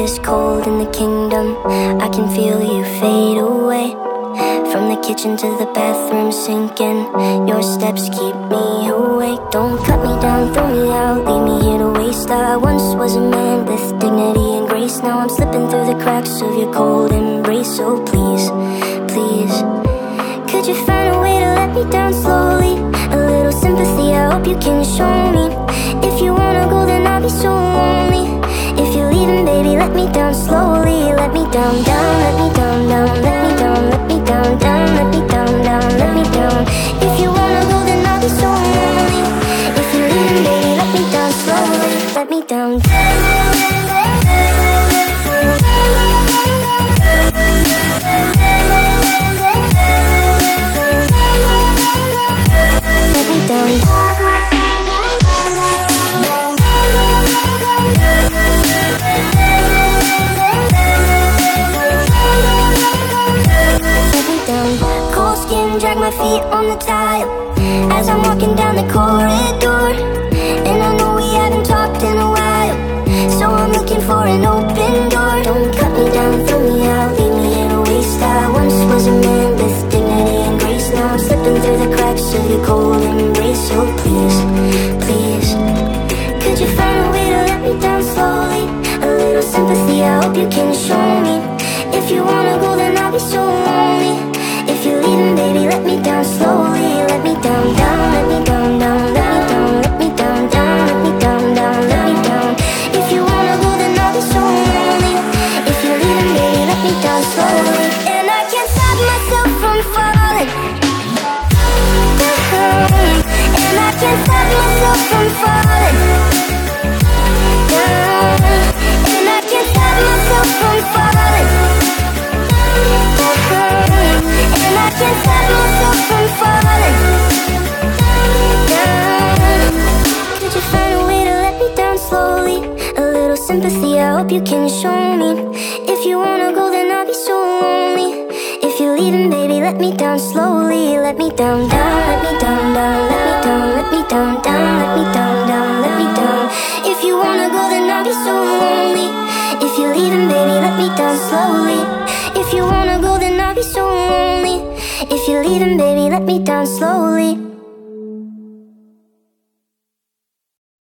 is cold in the kingdom. I can feel you fade away. From the kitchen to the bathroom sinking, your steps keep me awake. Don't cut me down, throw me out, leave me here to waste. I once was a man with dignity and grace. Now I'm slipping through the cracks of your cold embrace. So please, please, could you find a way to let me down slowly? A little sympathy, I hope you can show me. If you wanna go, then I'll be so lonely. If you're leaving, baby, let me down slowly. Let me down, down, let me down, down, let me down, let me down, down, let me down, down, let me down. If you wanna go, then I'll be so lonely. If you're leaving, baby, let me down slowly. Let me down, let me down. Drag my feet on the tile as I'm walking down the corridor. And I know we haven't talked in a while, so I'm looking for an open door. Don't cut me down, throw me out, leave me in a waste. I once was a man with dignity and grace. Now I'm slipping through the cracks of your cold embrace. So please, please, could you find a way to let me down slowly? A little sympathy, I hope you can show me. If you wanna go, then I'll be so lonely. If you're leaving, baby, let me down slowly. Let me down, down, let me down, down, let me down, let me down, down, let me down, down, let me down. If you wanna go, then I'll be so lonely. If you're leaving, baby, let me down slowly. And I can't stop myself from falling down. And I can't stop myself from falling down. And I can't stop myself from falling down. And I can't stop myself from falling down. Could you find a way to let me down slowly? A little sympathy, I hope you can show me. If you wanna go, then I'll be so lonely. If you're leaving, baby, let me down slowly. Let me down, down, let me down, down, let me down, let me down, down, let me down, down, let me down. If you wanna go, then I'll be so lonely. If you're leaving, baby, let me down slowly. If you wanna go, then I'll be so lonely. If you're leaving, baby, let me down slowly.